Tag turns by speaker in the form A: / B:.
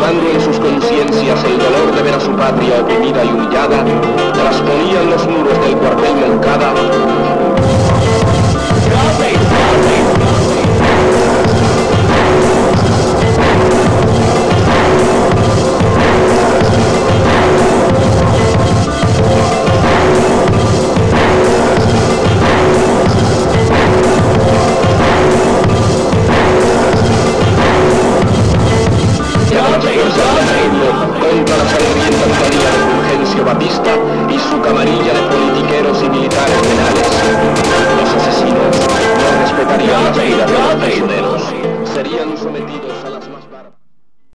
A: Calmando en sus conciencias el dolor de ver a su patria oprimida y humillada, trasponían los muros del cuartel Moncada